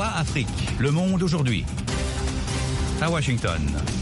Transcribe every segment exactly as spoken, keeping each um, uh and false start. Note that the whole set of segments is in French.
V O A Afrique. Le monde aujourd'hui. À Washington.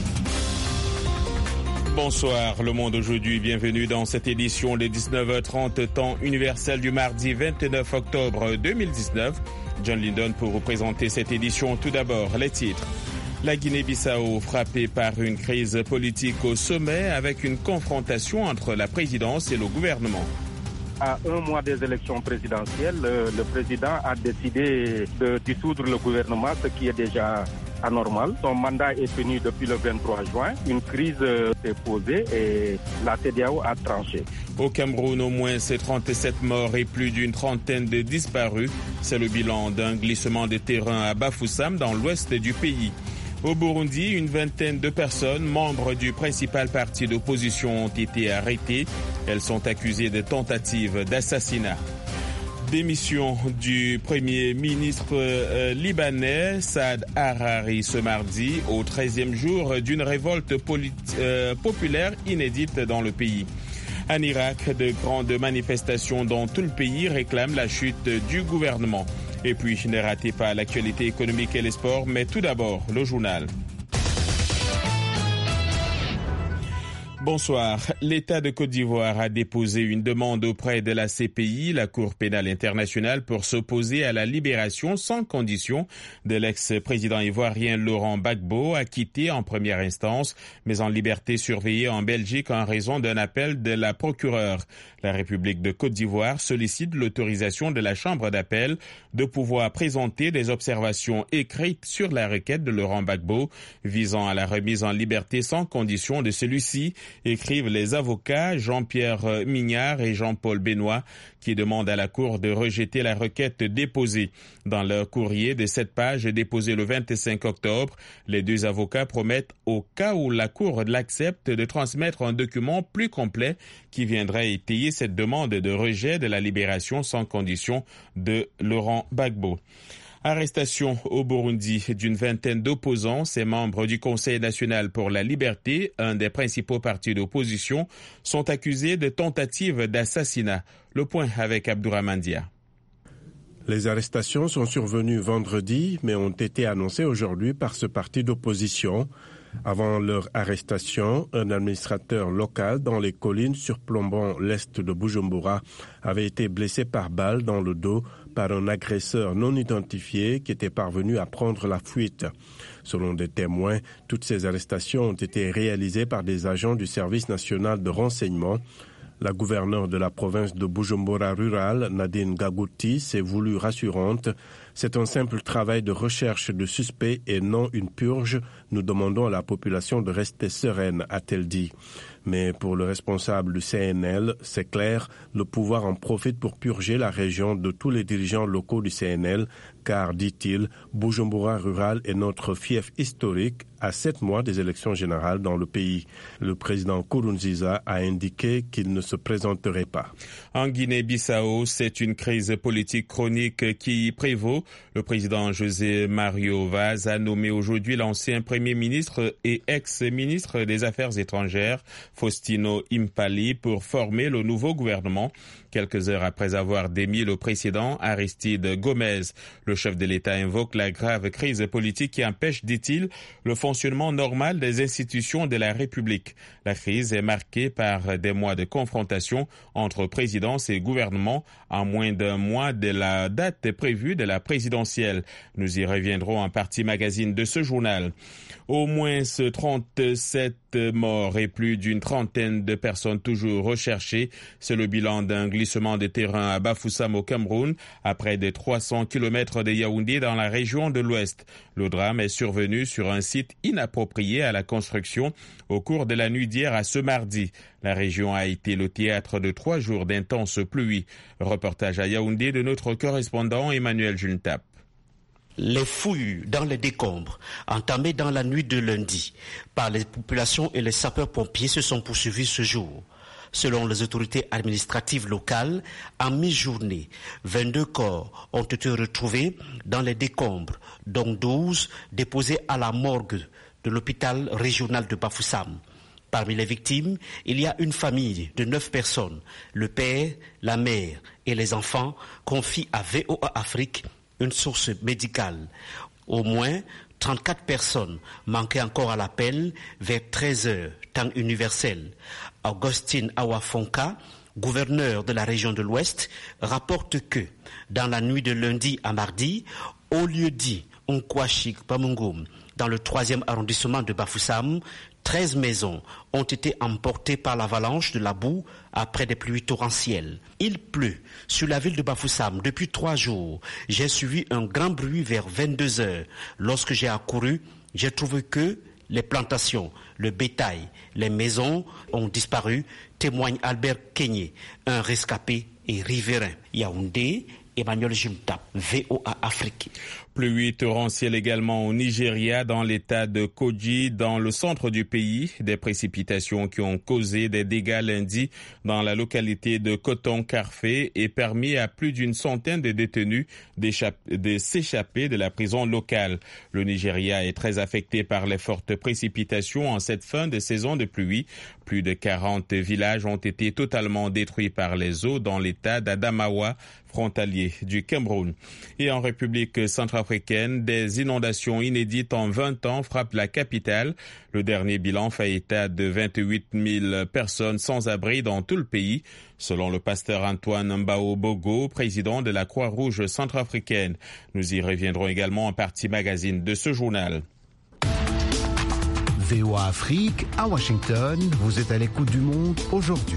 Bonsoir, Le Monde aujourd'hui. Bienvenue dans cette édition de dix-neuf heures trente, temps universel du mardi vingt-neuf octobre deux mille dix-neuf. John Lindon pour vous présenter cette édition. Tout d'abord, les titres. La Guinée-Bissau frappée par une crise politique au sommet avec une confrontation entre la présidence et le gouvernement. À un mois des élections présidentielles, le, le président a décidé de dissoudre le gouvernement, ce qui est déjà anormal. Son mandat est tenu depuis le vingt-trois juin. Une crise s'est posée et la C E D E A O a tranché. Au Cameroun, au moins trente-sept morts et plus d'une trentaine de disparus. C'est le bilan d'un glissement de terrain à Bafoussam dans l'ouest du pays. Au Burundi, une vingtaine de personnes, membres du principal parti d'opposition, ont été arrêtées. Elles sont accusées de tentatives d'assassinat. Démission du Premier ministre euh, libanais Saad Harari ce mardi, au treizième jour d'une révolte polit- euh, populaire inédite dans le pays. En Irak, de grandes manifestations dans tout le pays réclament la chute du gouvernement. Et puis, ne ratez pas l'actualité économique et les sports, mais tout d'abord, le journal. Bonsoir. L'État de Côte d'Ivoire a déposé une demande auprès de la C P I, la Cour pénale internationale, pour s'opposer à la libération sans condition de l'ex-président ivoirien Laurent Gbagbo, acquitté en première instance, mais en liberté surveillée en Belgique en raison d'un appel de la procureure. La République de Côte d'Ivoire sollicite l'autorisation de la Chambre d'appel de pouvoir présenter des observations écrites sur la requête de Laurent Gbagbo visant à la remise en liberté sans condition de celui-ci, écrivent les avocats Jean-Pierre Mignard et Jean-Paul Benoît, qui demandent à la Cour de rejeter la requête déposée. Dans leur courrier de sept pages déposé le vingt-cinq octobre, les deux avocats promettent, au cas où la Cour l'accepte, de transmettre un document plus complet qui viendrait étayer cette demande de rejet de la libération sans condition de Laurent Gbagbo. Arrestation au Burundi d'une vingtaine d'opposants, ces membres du Conseil national pour la liberté, un des principaux partis d'opposition, sont accusés de tentative d'assassinat. Le point avec Abdourahmane Dia. Les arrestations sont survenues vendredi, mais ont été annoncées aujourd'hui par ce parti d'opposition. Avant leur arrestation, un administrateur local dans les collines surplombant l'est de Bujumbura avait été blessé par balle dans le dos par un agresseur non identifié qui était parvenu à prendre la fuite. Selon des témoins, toutes ces arrestations ont été réalisées par des agents du service national de renseignement. La gouverneure de la province de Bujumbura rurale, Nadine Gagouti, s'est voulue rassurante. C'est un simple travail de recherche de suspects et non une purge. Nous demandons à la population de rester sereine, a-t-elle dit. Mais pour le responsable du C N L, c'est clair, le pouvoir en profite pour purger la région de tous les dirigeants locaux du C N L, car, dit-il, Bujumbura rural est notre fief historique à sept mois des élections générales dans le pays. Le président Nkurunziza a indiqué qu'il ne se présenterait pas. En Guinée-Bissau, c'est une crise politique chronique qui prévaut. Le président José Mario Vaz a nommé aujourd'hui l'ancien premier ministre et ex-ministre des Affaires étrangères, Faustino Impali, pour former le nouveau gouvernement. Quelques heures après avoir démis le précédent, Aristide Gomez, le chef de l'État invoque la grave crise politique qui empêche, dit-il, le fonctionnement normal des institutions de la République. La crise est marquée par des mois de confrontation entre présidence et gouvernement à moins d'un mois de la date prévue de la présidentielle. Nous y reviendrons en partie magazine de ce journal. Au moins trente-sept morts et plus d'une trentaine de personnes toujours recherchées. C'est le bilan d'un glissement de terrain à Bafoussam au Cameroun, à près de trois cents kilomètres de Yaoundé dans la région de l'Ouest. Le drame est survenu sur un site inapproprié à la construction au cours de la nuit d'hier à ce mardi. La région a été le théâtre de trois jours d'intenses pluies. Reportage à Yaoundé de notre correspondant Emmanuel Juntap. Les fouilles dans les décombres, entamées dans la nuit de lundi par les populations et les sapeurs-pompiers, se sont poursuivies ce jour. Selon les autorités administratives locales, en mi-journée, vingt-deux corps ont été retrouvés dans les décombres, dont douze déposés à la morgue de l'hôpital régional de Bafoussam. Parmi les victimes, il y a une famille de neuf personnes, le père, la mère et les enfants, confiés à V O A Afrique, une source médicale. Au moins trente-quatre personnes manquaient encore à l'appel vers treize heures, temps universel. Augustine Awafonka, gouverneur de la région de l'Ouest, rapporte que dans la nuit de lundi à mardi, au lieu dit Nkwashik Pamungum, dans le troisième arrondissement de Bafoussam, treize maisons ont été emportées par l'avalanche de la boue après des pluies torrentielles. Il pleut sur la ville de Bafoussam depuis trois jours. J'ai suivi un grand bruit vers vingt-deux heures. Lorsque j'ai accouru, j'ai trouvé que les plantations, le bétail, les maisons ont disparu, témoigne Albert Kenyé, un rescapé et riverain. Yaoundé, Emmanuel Jimtap, V O A Afrique. Pluie torrentielle également au Nigeria, dans l'état de Kogi, dans le centre du pays. Des précipitations qui ont causé des dégâts lundi dans la localité de Koton-Karfé et permis à plus d'une centaine de détenus de s'échapper de la prison locale. Le Nigeria est très affecté par les fortes précipitations en cette fin de saison de pluie. Plus de quarante villages ont été totalement détruits par les eaux dans l'état d'Adamawa, frontalier du Cameroun. Et en République centrafricaine, des inondations inédites en vingt ans frappent la capitale. Le dernier bilan fait état de vingt-huit mille personnes sans abri dans tout le pays, selon le pasteur Antoine Mbao Bogo, président de la Croix-Rouge centrafricaine. Nous y reviendrons également en partie magazine de ce journal. V O A Afrique, à Washington, vous êtes à l'écoute du monde aujourd'hui.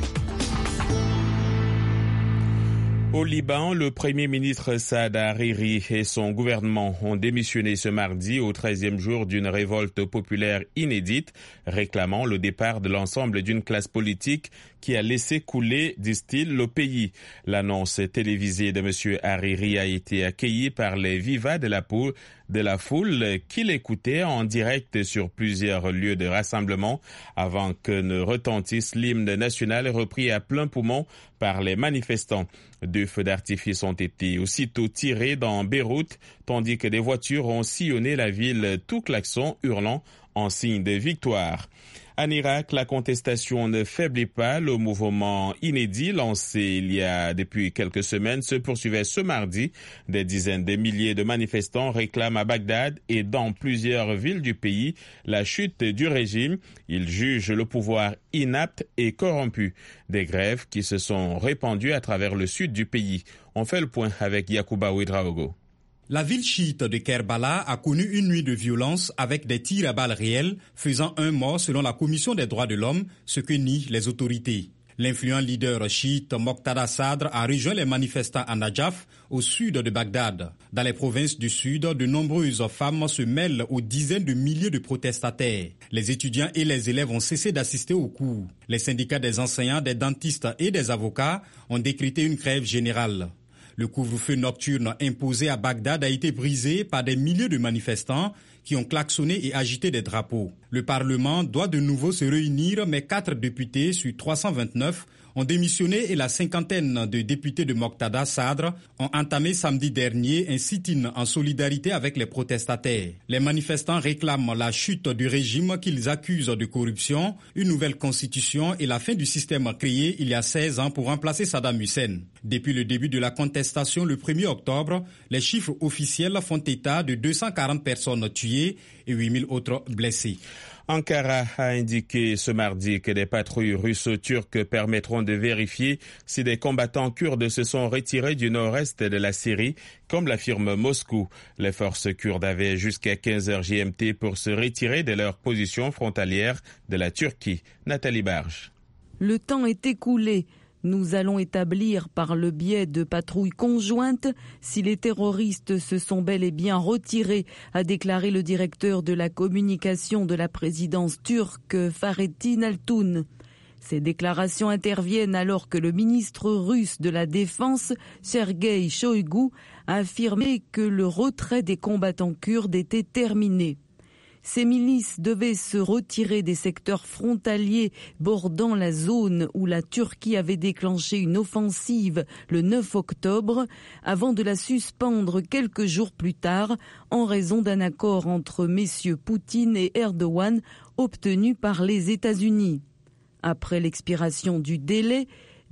Au Liban, le Premier ministre Saad Hariri et son gouvernement ont démissionné ce mardi au treizième jour d'une révolte populaire inédite, réclamant le départ de l'ensemble d'une classe politique qui a laissé couler, disent-ils, le pays. L'annonce télévisée de M. Hariri a été accueillie par les vivas de la, poule, de la foule qui l'écoutaient en direct sur plusieurs lieux de rassemblement avant que ne retentisse l'hymne national repris à plein poumon par les manifestants. Deux feux d'artifice ont été aussitôt tirés dans Beyrouth, tandis que des voitures ont sillonné la ville tout klaxon hurlant en signe de victoire. En Irak, la contestation ne faiblit pas. Le mouvement inédit lancé il y a depuis quelques semaines se poursuivait ce mardi. Des dizaines de milliers de manifestants réclament à Bagdad et dans plusieurs villes du pays la chute du régime. Ils jugent le pouvoir inapte et corrompu. Des grèves qui se sont répandues à travers le sud du pays. On fait le point avec Yacouba Ouedraogo. La ville chiite de Kerbala a connu une nuit de violence avec des tirs à balles réelles, faisant un mort selon la Commission des droits de l'homme, ce que nient les autorités. L'influent leader chiite Moqtada Sadr a rejoint les manifestants à Najaf, au sud de Bagdad. Dans les provinces du sud, de nombreuses femmes se mêlent aux dizaines de milliers de protestataires. Les étudiants et les élèves ont cessé d'assister aux cours. Les syndicats des enseignants, des dentistes et des avocats ont décrété une grève générale. Le couvre-feu nocturne imposé à Bagdad a été brisé par des milliers de manifestants qui ont klaxonné et agité des drapeaux. Le Parlement doit de nouveau se réunir, mais quatre députés sur trois cent vingt-neuf ont démissionné et la cinquantaine de députés de Moqtada Sadr ont entamé samedi dernier un sit-in en solidarité avec les protestataires. Les manifestants réclament la chute du régime qu'ils accusent de corruption, une nouvelle constitution et la fin du système créé il y a seize ans pour remplacer Saddam Hussein. Depuis le début de la contestation le premier octobre, les chiffres officiels font état de deux cent quarante personnes tuées et huit mille autres blessées. Ankara a indiqué ce mardi que des patrouilles russo-turques permettront de vérifier si des combattants kurdes se sont retirés du nord-est de la Syrie, comme l'affirme Moscou. Les forces kurdes avaient jusqu'à quinze heures G M T pour se retirer de leur position frontalière de la Turquie. Nathalie Barge. Le temps est écoulé. Nous allons établir par le biais de patrouilles conjointes si les terroristes se sont bel et bien retirés, a déclaré le directeur de la communication de la présidence turque, Fahrettin Altoun. Ces déclarations interviennent alors que le ministre russe de la Défense, Sergueï Shoïgu, a affirmé que le retrait des combattants kurdes était terminé. Ces milices devaient se retirer des secteurs frontaliers bordant la zone où la Turquie avait déclenché une offensive le neuf octobre avant de la suspendre quelques jours plus tard en raison d'un accord entre messieurs Poutine et Erdogan obtenu par les États-Unis. Après l'expiration du délai,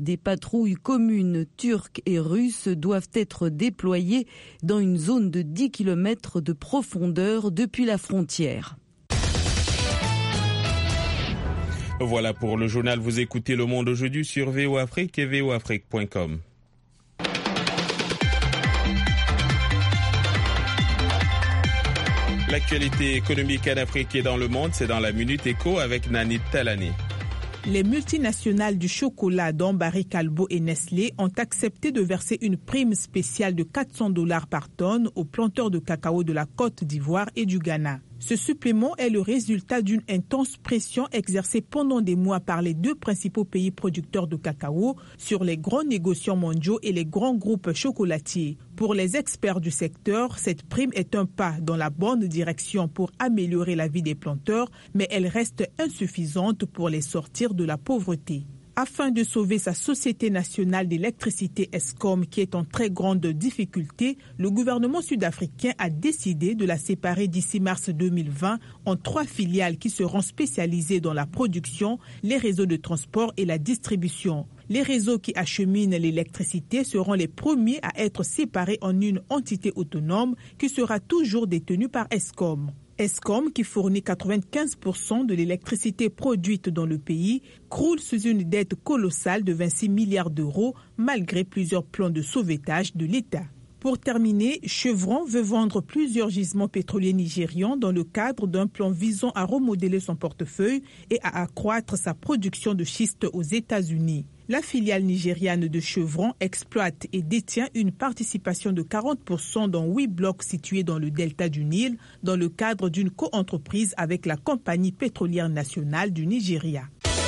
Des patrouilles communes turques et russes doivent être déployées dans une zone de dix kilomètres de profondeur depuis la frontière. Voilà pour le journal. Vous écoutez Le Monde aujourd'hui sur V O Afrique et v o afrique point com. L'actualité économique en Afrique et dans le monde, c'est dans la Minute Éco avec Nanit Talani. Les multinationales du chocolat, dont Barry Callebaut et Nestlé, ont accepté de verser une prime spéciale de quatre cents dollars par tonne aux planteurs de cacao de la Côte d'Ivoire et du Ghana. Ce supplément est le résultat d'une intense pression exercée pendant des mois par les deux principaux pays producteurs de cacao sur les grands négociants mondiaux et les grands groupes chocolatiers. Pour les experts du secteur, cette prime est un pas dans la bonne direction pour améliorer la vie des planteurs, mais elle reste insuffisante pour les sortir de la pauvreté. Afin de sauver sa Société nationale d'électricité Eskom qui est en très grande difficulté, le gouvernement sud-africain a décidé de la séparer d'ici mars deux mille vingt en trois filiales qui seront spécialisées dans la production, les réseaux de transport et la distribution. Les réseaux qui acheminent l'électricité seront les premiers à être séparés en une entité autonome qui sera toujours détenue par Eskom. Eskom, qui fournit quatre-vingt-quinze pour cent de l'électricité produite dans le pays, croule sous une dette colossale de vingt-six milliards d'euros malgré plusieurs plans de sauvetage de l'État. Pour terminer, Chevron veut vendre plusieurs gisements pétroliers nigérians dans le cadre d'un plan visant à remodeler son portefeuille et à accroître sa production de schiste aux États-Unis. La filiale nigériane de Chevron exploite et détient une participation de quarante pour cent dans huit blocs situés dans le delta du Nil, dans le cadre d'une coentreprise avec la compagnie pétrolière nationale du Nigeria.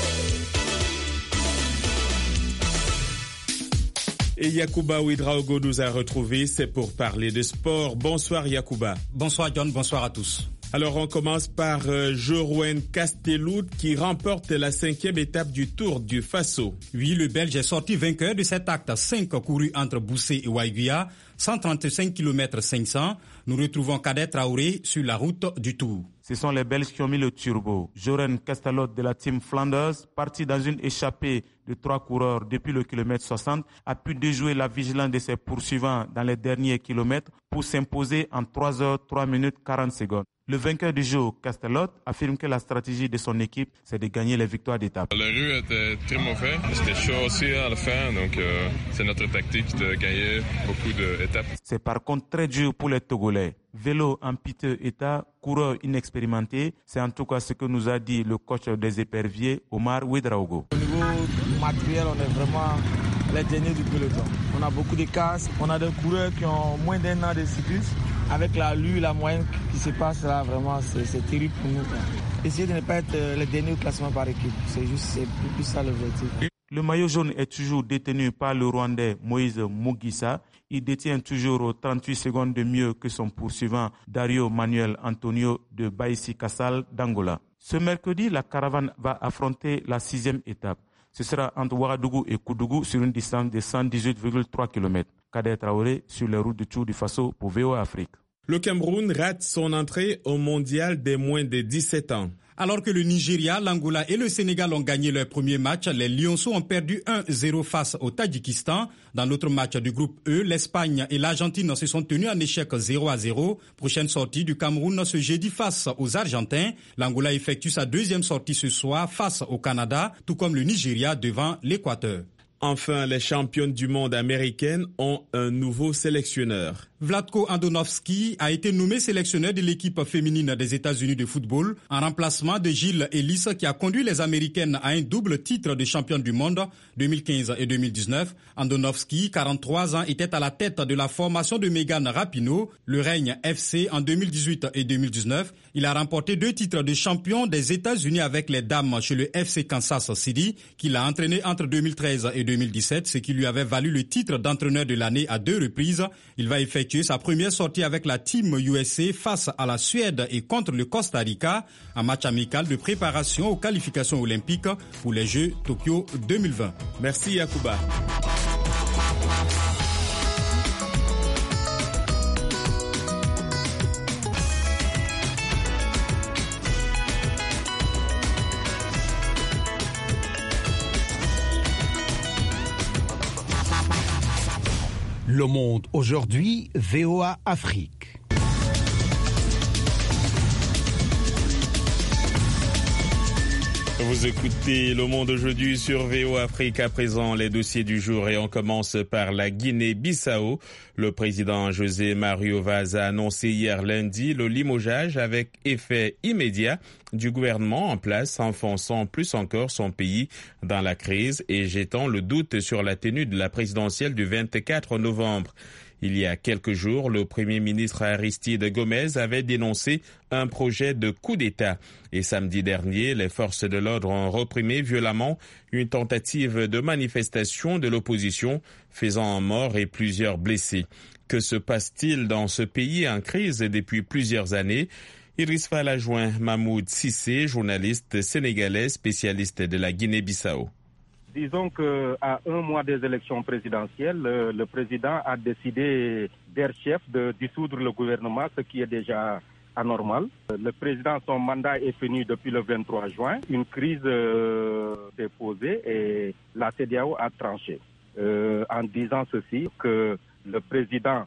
Et Yacouba Ouedraogo nous a retrouvés, c'est pour parler de sport. Bonsoir Yacouba. Bonsoir John, bonsoir à tous. Alors on commence par euh, Jorwen Casteloud qui remporte la cinquième étape du Tour du Faso. Oui, le Belge est sorti vainqueur de cet acte cinq couru entre Boussé et Waiguia, cent trente-cinq kilomètres cinq cents. Nous retrouvons Kader Traoré sur la route du Tour. Ce sont les Belges qui ont mis le turbo. Jorwen Casteloud de la team Flanders, parti dans une échappée de trois coureurs depuis le kilomètre soixante, a pu déjouer la vigilance de ses poursuivants dans les derniers kilomètres pour s'imposer en trois heures, trois minutes, quarante secondes. Le vainqueur du jour, Casteloud, affirme que la stratégie de son équipe, c'est de gagner les victoires d'étape. La rue était très mauvaise, c'était chaud aussi à la fin, donc euh, c'est notre tactique de gagner beaucoup d'étapes. C'est par contre très dur pour les Togolais. Vélo en piteux état, coureur inexpérimenté, c'est en tout cas ce que nous a dit le coach des éperviers, Omar Ouedraogo. Au niveau matériel, on est vraiment les derniers du peloton. On a beaucoup de casques, on a des coureurs qui ont moins d'un an de cyclisme. Avec la lue, la moyenne qui se passe là, vraiment, c'est, c'est terrible pour nous. Quoi. Essayer de ne pas être les derniers au classement par équipe, c'est juste c'est plus, plus ça l'objectif. Le maillot jaune est toujours détenu par le Rwandais Moïse Mugisa. Il détient toujours trente-huit secondes de mieux que son poursuivant Dario Manuel Antonio de Baïsi Kassal d'Angola. Ce mercredi, la caravane va affronter la sixième étape. Ce sera entre Ouagadougou et Koudougou sur une distance de cent dix-huit virgule trois kilomètres. Kader Traoré sur les routes du Tour du Faso pour V O Afrique. Le Cameroun rate son entrée au mondial des moins de dix-sept ans. Alors que le Nigeria, l'Angola et le Sénégal ont gagné leur premier match, les Lionceaux ont perdu un zéro face au Tadjikistan. Dans l'autre match du groupe E, l'Espagne et l'Argentine se sont tenus en échec zéro à zéro. Prochaine sortie du Cameroun ce jeudi face aux Argentins. L'Angola effectue sa deuxième sortie ce soir face au Canada, tout comme le Nigeria devant l'Équateur. Enfin, les championnes du monde américaines ont un nouveau sélectionneur. Vlatko Andonovski a été nommé sélectionneur de l'équipe féminine des États-Unis de football en remplacement de Jill Ellis qui a conduit les Américaines à un double titre de championne du monde deux mille quinze et deux mille dix-neuf. Andonovski, quarante-trois ans, était à la tête de la formation de Megan Rapinoe, le Règne F C en deux mille dix-huit et deux mille dix-neuf. Il a remporté deux titres de champion des États-Unis avec les dames chez le F C Kansas City, qu'il a entraîné entre deux mille treize et deux mille dix-sept, ce qui lui avait valu le titre d'entraîneur de l'année à deux reprises. Il va effectuer sa première sortie avec la Team U S A face à la Suède et contre le Costa Rica, un match amical de préparation aux qualifications olympiques pour les Jeux Tokyo deux mille vingt. Merci Yacouba. Le Monde aujourd'hui, V O A Afrique. Vous écoutez Le Monde aujourd'hui sur V O A Afrique. À présent, les dossiers du jour et on commence par la Guinée-Bissau. Le président José Mario Vaz a annoncé hier lundi le limogeage avec effet immédiat du gouvernement en place, enfonçant plus encore son pays dans la crise et jetant le doute sur la tenue de la présidentielle du vingt-quatre novembre. Il y a quelques jours, le Premier ministre Aristide Gomez avait dénoncé un projet de coup d'État. Et samedi dernier, les forces de l'ordre ont reprimé violemment une tentative de manifestation de l'opposition, faisant un mort et plusieurs blessés. Que se passe-t-il dans ce pays en crise depuis plusieurs années ? Iris Fall a joint Mahmoud Cissé, journaliste sénégalais spécialiste de la Guinée-Bissau. Disons qu'à un mois des élections présidentielles, le, le président a décidé d'air chef de dissoudre le gouvernement, ce qui est déjà anormal. Le président, son mandat est fini depuis le vingt-trois juin. Une crise euh, s'est posée et la C E D E A O a tranché euh, en disant ceci, que le président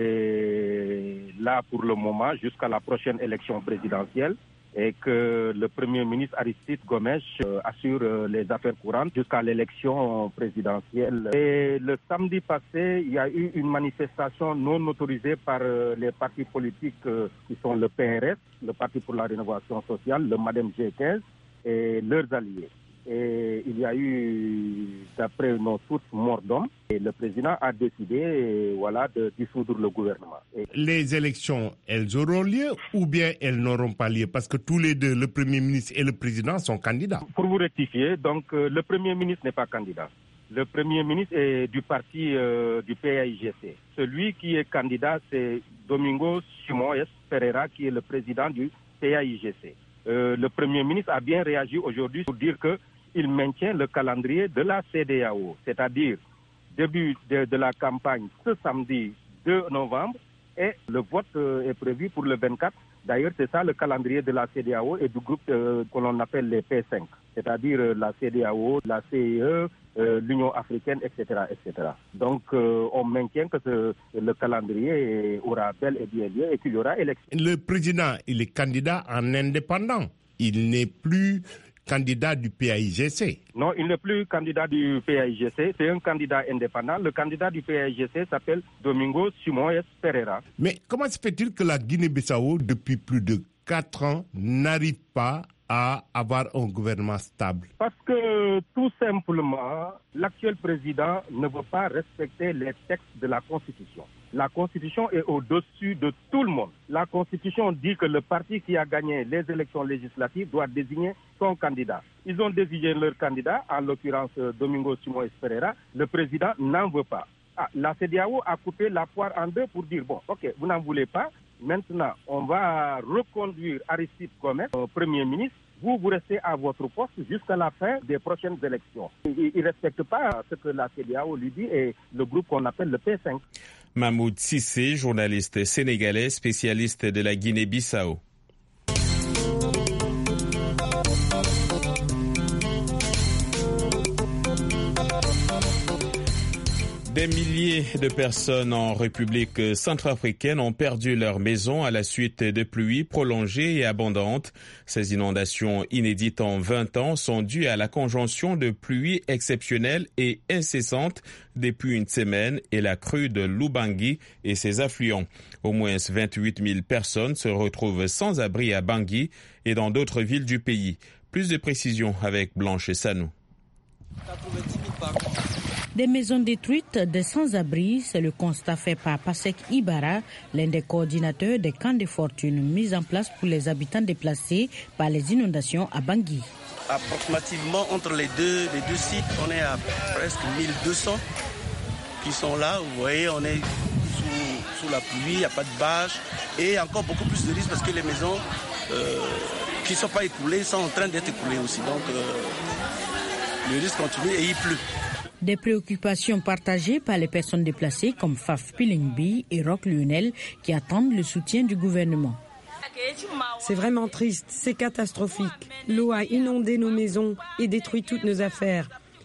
est là pour le moment jusqu'à la prochaine élection présidentielle et que le Premier ministre Aristide Gomez euh, assure euh, les affaires courantes jusqu'à l'élection présidentielle. Et le samedi passé, il y a eu une manifestation non autorisée par euh, les partis politiques euh, qui sont le P R S, le Parti pour la Rénovation Sociale, le MADEM G quinze et leurs alliés. Et il y a eu, d'après nos sources, mort d'hommes. Et le président a décidé voilà, de dissoudre le gouvernement. Et les élections, elles auront lieu ou bien elles n'auront pas lieu? Parce que tous les deux, le Premier ministre et le président, sont candidats. Pour vous rectifier, donc euh, le Premier ministre n'est pas candidat. Le Premier ministre est du parti euh, du P A I G C. Celui qui est candidat, c'est Domingo Simoes Pereira, qui est le président du P A I G C. Euh, le Premier ministre a bien réagi aujourd'hui pour dire que il maintient le calendrier de la C E D E A O, c'est-à-dire début de, de la campagne ce samedi deux novembre et le vote euh, est prévu pour le vingt-quatre. D'ailleurs, c'est ça le calendrier de la C E D E A O et du groupe euh, que l'on appelle les P cinq, c'est-à-dire euh, la C E D E A O, la C I E, euh, l'Union africaine, et cetera, et cetera. Donc, euh, on maintient que ce, le calendrier aura bel et bien lieu et qu'il y aura élection. Le président, il est candidat en indépendant. Il n'est plus candidat du P A I G C. Non, il n'est plus candidat du P A I G C, c'est un candidat indépendant. Le candidat du P A I G C s'appelle Domingo Simoes Pereira. Mais comment se fait-il que la Guinée-Bissau, depuis plus de quatre ans, n'arrive pas à avoir un gouvernement stable? Parce que tout simplement, l'actuel président ne veut pas respecter les textes de la Constitution. La Constitution est au-dessus de tout le monde. La Constitution dit que le parti qui a gagné les élections législatives doit désigner son candidat. Ils ont désigné leur candidat, en l'occurrence Domingo Simoes Pereira. Le président n'en veut pas. Ah, la C E D E A O a coupé la poire en deux pour dire, bon, ok, vous n'en voulez pas. Maintenant, on va reconduire Aristide Gomez, euh, Premier ministre. Vous, vous restez à votre poste jusqu'à la fin des prochaines élections. Il ne respecte pas ce que la C E D E A O lui dit et le groupe qu'on appelle le P cinq. Mahmoud Cissé, journaliste sénégalais, spécialiste de la Guinée-Bissau. Des milliers de personnes en République centrafricaine ont perdu leur maison à la suite de pluies prolongées et abondantes. Ces inondations inédites en vingt ans sont dues à la conjonction de pluies exceptionnelles et incessantes depuis une semaine et la crue de l'Ubangi et ses affluents. Au moins vingt-huit mille personnes se retrouvent sans abri à Bangui et dans d'autres villes du pays. Plus de précisions avec Blanche Sanou. Des maisons détruites, des sans-abri, c'est le constat fait par Pasek Ibara, l'un des coordinateurs des camps de fortune mis en place pour les habitants déplacés par les inondations à Bangui. Approximativement entre les deux, les deux sites, on est à presque mille deux cents qui sont là. Vous voyez, on est sous, sous la pluie, il n'y a pas de bâche et encore beaucoup plus de risques parce que les maisons euh, qui ne sont pas écoulées sont en train d'être écoulées aussi. Donc euh, le risque continue et il pleut. Des préoccupations partagées par les personnes déplacées comme Faf Pilingbi et Roch Lionel qui attendent le soutien du gouvernement. C'est vraiment triste, c'est catastrophique. L'eau a inondé nos maisons et détruit toutes nos affaires.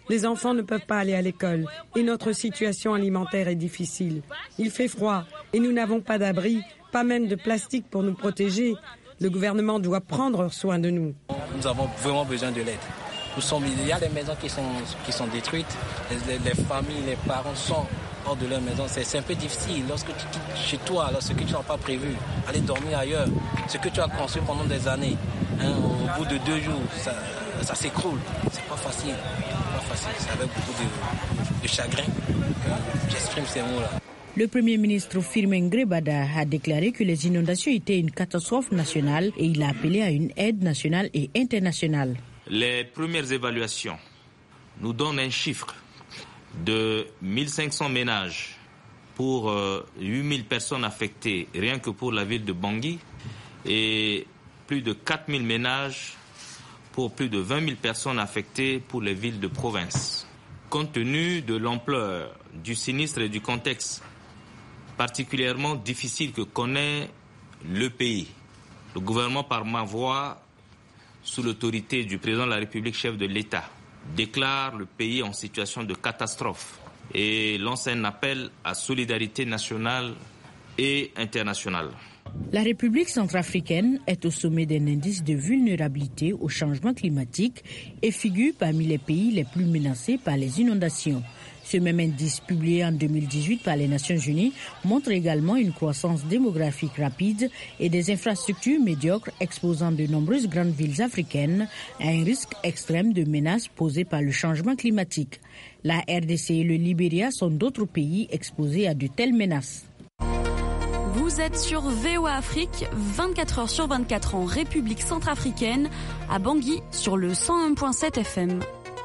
Les enfants ne peuvent pas aller à l'école et notre situation alimentaire est difficile. Il fait froid et nous n'avons pas d'abri, pas même de plastique pour nous protéger. Le gouvernement doit prendre soin de nous. Nous avons vraiment besoin de l'aide. Nous sommes, il y a des maisons qui sont, qui sont détruites, les, les familles, les parents sont hors de leur maison. C'est, c'est un peu difficile lorsque tu quittes chez toi, lorsque tu n'as pas prévu, aller dormir ailleurs. Ce que tu as construit pendant des années, hein, au bout de deux jours, ça, ça s'écroule. C'est pas facile, pas facile. C'est avec beaucoup de, de chagrin que j'exprime ces mots-là. Le Premier ministre Firmin Grebada a déclaré que les inondations étaient une catastrophe nationale et il a appelé à une aide nationale et internationale. Les premières évaluations nous donnent un chiffre de mille cinq cents ménages pour euh, huit mille personnes affectées rien que pour la ville de Bangui et plus de quatre mille ménages pour plus de vingt mille personnes affectées pour les villes de province. Compte tenu de l'ampleur du sinistre et du contexte particulièrement difficile que connaît le pays, le gouvernement par ma voix, sous l'autorité du président de la République, chef de l'État, déclare le pays en situation de catastrophe et lance un appel à solidarité nationale et internationale. La République centrafricaine est au sommet d'un indice de vulnérabilité au changement climatique et figure parmi les pays les plus menacés par les inondations. Ce même indice, publié en deux mille dix-huit par les Nations Unies, montre également une croissance démographique rapide et des infrastructures médiocres exposant de nombreuses grandes villes africaines à un risque extrême de menaces posées par le changement climatique. La R D C et le Libéria sont d'autres pays exposés à de telles menaces. Vous êtes sur V O A Afrique, vingt-quatre heures sur vingt-quatre en République centrafricaine, à Bangui sur le cent un virgule sept F M.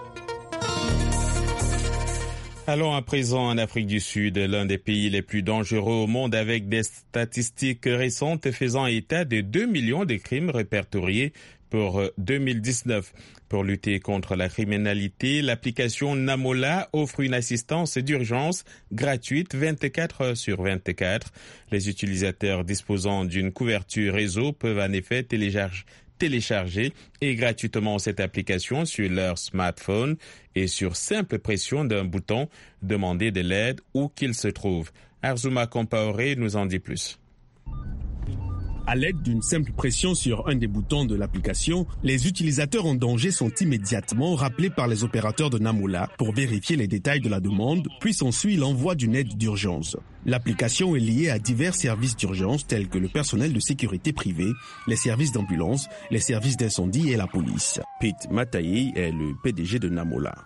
Allons à présent en Afrique du Sud, l'un des pays les plus dangereux au monde, avec des statistiques récentes faisant état de deux millions de crimes répertoriés pour deux mille dix-neuf. Pour lutter contre la criminalité, l'application Namola offre une assistance d'urgence gratuite vingt-quatre heures sur vingt-quatre. Les utilisateurs disposant d'une couverture réseau peuvent en effet télécharger télécharger et gratuitement cette application sur leur smartphone et sur simple pression d'un bouton demander de l'aide où qu'il se trouve. Arzuma Compaoré nous en dit plus. À l'aide d'une simple pression sur un des boutons de l'application, les utilisateurs en danger sont immédiatement rappelés par les opérateurs de Namola pour vérifier les détails de la demande, puis s'ensuit l'envoi d'une aide d'urgence. L'application est liée à divers services d'urgence tels que le personnel de sécurité privée, les services d'ambulance, les services d'incendie et la police. Pete Matayi est le P D G de Namola.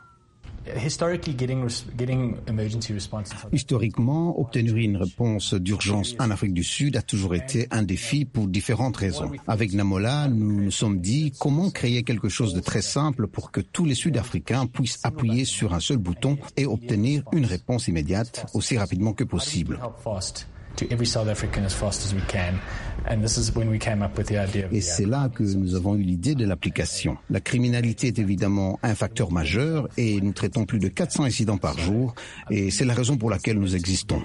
Historiquement, obtenir une réponse d'urgence en Afrique du Sud a toujours été un défi pour différentes raisons. Avec Namola, nous nous sommes dit comment créer quelque chose de très simple pour que tous les Sud-Africains puissent appuyer sur un seul bouton et obtenir une réponse immédiate aussi rapidement que possible. Et c'est là que nous avons eu l'idée de l'application. La criminalité est évidemment un facteur majeur et nous traitons plus de quatre cents incidents par jour et c'est la raison pour laquelle nous existons.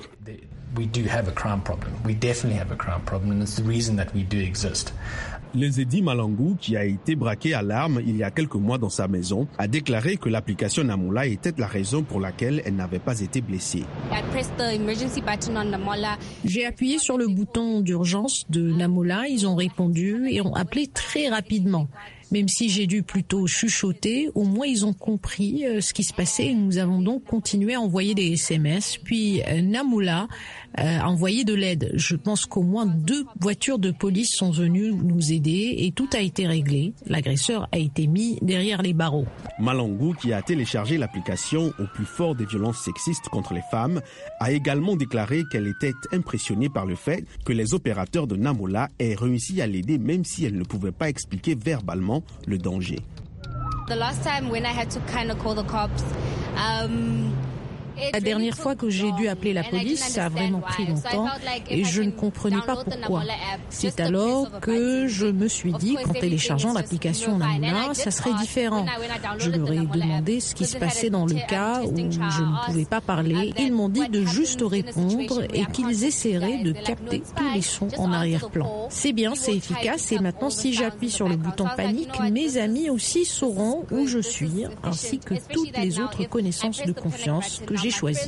Lezedi Malangou, qui a été braqué à l'arme il y a quelques mois dans sa maison, a déclaré que l'application Namola était la raison pour laquelle elle n'avait pas été blessée. J'ai appuyé sur le bouton d'urgence de Namola, ils ont répondu et ont appelé très rapidement. Même si j'ai dû plutôt chuchoter, au moins ils ont compris euh, ce qui se passait et nous avons donc continué à envoyer des S M S. Puis euh, Namola euh, a envoyé de l'aide. Je pense qu'au moins deux voitures de police sont venues nous aider et tout a été réglé. L'agresseur a été mis derrière les barreaux. Malangou, qui a téléchargé l'application au plus fort des violences sexistes contre les femmes, a également déclaré qu'elle était impressionnée par le fait que les opérateurs de Namola aient réussi à l'aider même si elle ne pouvait pas expliquer verbalement le danger. The last time when I had to kind of call the cops, um, La dernière fois que j'ai dû appeler la police, ça a vraiment pris longtemps et je ne comprenais pas pourquoi. C'est alors que je me suis dit qu'en téléchargeant l'application Namola, ça serait différent. Je leur ai demandé ce qui se passait dans le cas où je ne pouvais pas parler. Ils m'ont dit de juste répondre et qu'ils essaieraient de capter tous les sons en arrière-plan. C'est bien, c'est efficace et maintenant si j'appuie sur le bouton panique, mes amis aussi sauront où je suis, ainsi que toutes les autres connaissances de confiance que j'ai choisies.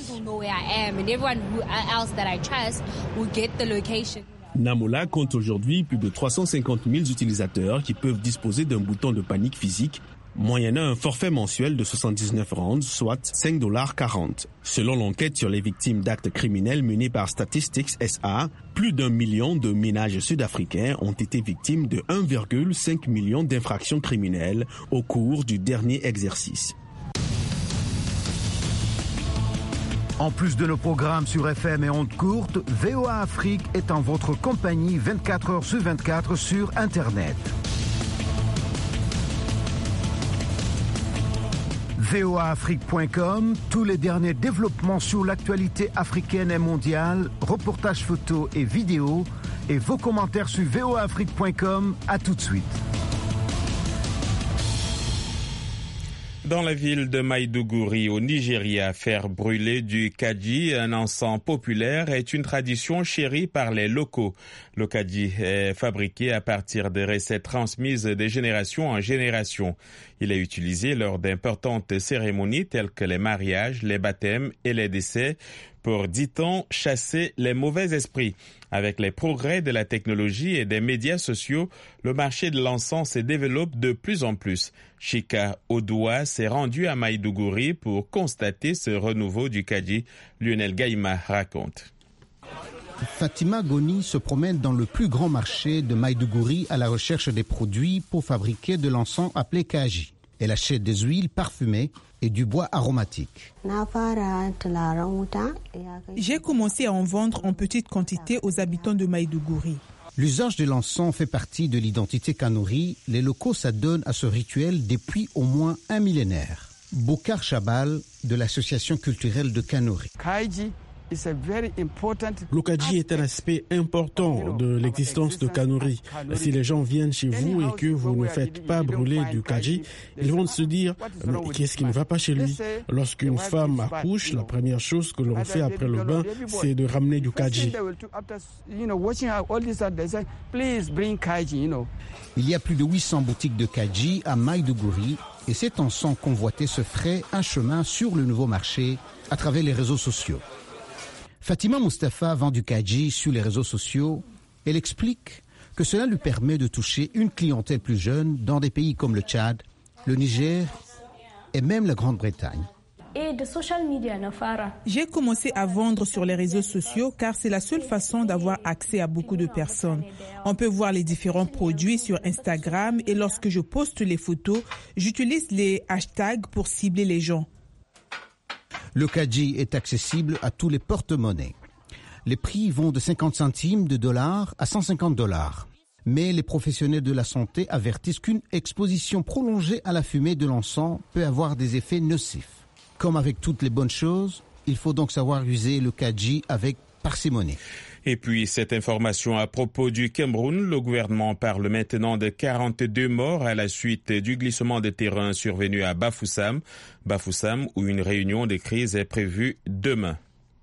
Namola compte aujourd'hui plus de trois cent cinquante mille utilisateurs qui peuvent disposer d'un bouton de panique physique, moyennant un forfait mensuel de soixante-dix-neuf rands, soit cinq dollars quarante. Selon l'enquête sur les victimes d'actes criminels menée par Statistics S A, plus d'un million de ménages sud-africains ont été victimes de un virgule cinq million d'infractions criminelles au cours du dernier exercice. En plus de nos programmes sur F M et ondes courtes, V O A Afrique est en votre compagnie vingt-quatre heures sur vingt-quatre sur Internet. V O A Afrique point com, tous les derniers développements sur l'actualité africaine et mondiale, reportages photos et vidéos, et vos commentaires sur V O A Afrique point com. À tout de suite. Dans la ville de Maïdougouri, au Nigeria, faire brûler du kadji, un encens populaire, est une tradition chérie par les locaux. Le kadji est fabriqué à partir de recettes transmises de génération en génération. Il est utilisé lors d'importantes cérémonies telles que les mariages, les baptêmes et les décès pour, dit-on, chasser les mauvais esprits. Avec les progrès de la technologie et des médias sociaux, le marché de l'encens se développe de plus en plus. Chika Odoua s'est rendu à Maïdougouri pour constater ce renouveau du kadji. Lionel Gaïma raconte. Fatima Goni se promène dans le plus grand marché de Maïdougouri à la recherche des produits pour fabriquer de l'encens appelé kadji. Elle achète des huiles parfumées et du bois aromatique. J'ai commencé à en vendre en petite quantité aux habitants de Maïdougouri. L'usage de l'encens fait partie de l'identité kanuri. Les locaux s'adonnent à ce rituel depuis au moins un millénaire. Bokar Chabal de l'association culturelle de Kanuri. Le kadji est un aspect important de l'existence de Kanuri. Si les gens viennent chez vous et que vous ne faites pas brûler du kadji, ils vont se dire « qu'est-ce qui ne va pas chez lui ?» Lorsqu'une femme accouche, la première chose que l'on fait après le bain, c'est de ramener du kadji. Il y a plus de huit cents boutiques de kadji à Maïdougouri et cet encens convoité se ferait un chemin sur le nouveau marché à travers les réseaux sociaux. Fatima Mustafa vend du kadji sur les réseaux sociaux. Elle explique que cela lui permet de toucher une clientèle plus jeune dans des pays comme le Tchad, le Niger et même la Grande-Bretagne. J'ai commencé à vendre sur les réseaux sociaux car c'est la seule façon d'avoir accès à beaucoup de personnes. On peut voir les différents produits sur Instagram et lorsque je poste les photos, j'utilise les hashtags pour cibler les gens. Le kadji est accessible à tous les porte-monnaies. Les prix vont de cinquante centimes de dollars à cent cinquante dollars. Mais les professionnels de la santé avertissent qu'une exposition prolongée à la fumée de l'encens peut avoir des effets nocifs. Comme avec toutes les bonnes choses, il faut donc savoir user le kadji avec parcimonie. Et puis, cette information à propos du Cameroun, le gouvernement parle maintenant de quarante-deux morts à la suite du glissement de terrain survenu à Bafoussam. Bafoussam, où une réunion de crise est prévue demain.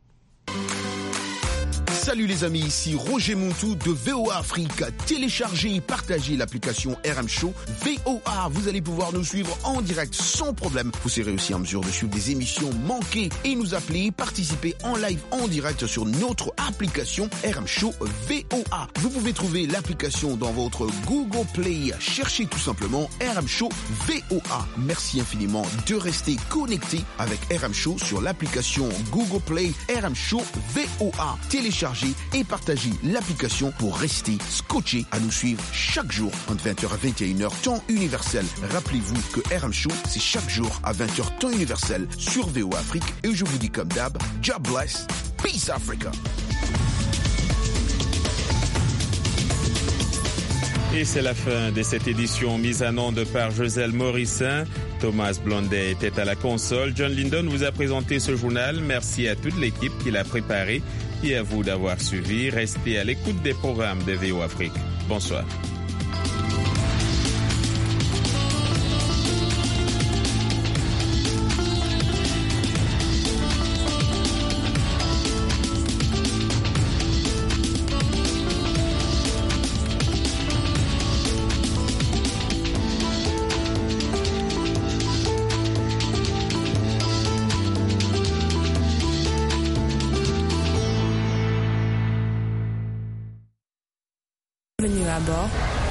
Salut les amis, ici Roger Montou de V O A Afrique. Téléchargez et partagez l'application R M Show V O A. Vous allez pouvoir nous suivre en direct sans problème. Vous serez aussi en mesure de suivre des émissions manquées et nous appeler, participer en live en direct sur notre application R M Show V O A. Vous pouvez trouver l'application dans votre Google Play. Cherchez tout simplement R M Show V O A. Merci infiniment de rester connecté avec R M Show sur l'application Google Play R M Show V O A. Téléchargez et partagez l'application pour rester scotché à nous suivre chaque jour entre vingt heures à vingt et une heures temps universel. Rappelez-vous que R M Show, c'est chaque jour à vingt heures temps universel sur V O A Afrique. Et je vous dis comme d'hab, God bless, peace Africa. Et c'est la fin de cette édition mise en onde par Joselle Morissin. Thomas Blondet était à la console. John Lindon vous a présenté ce journal. Merci à toute l'équipe qui l'a préparé et à vous d'avoir suivi. Restez à l'écoute des programmes de V O Afrique. Bonsoir. Venir à bord,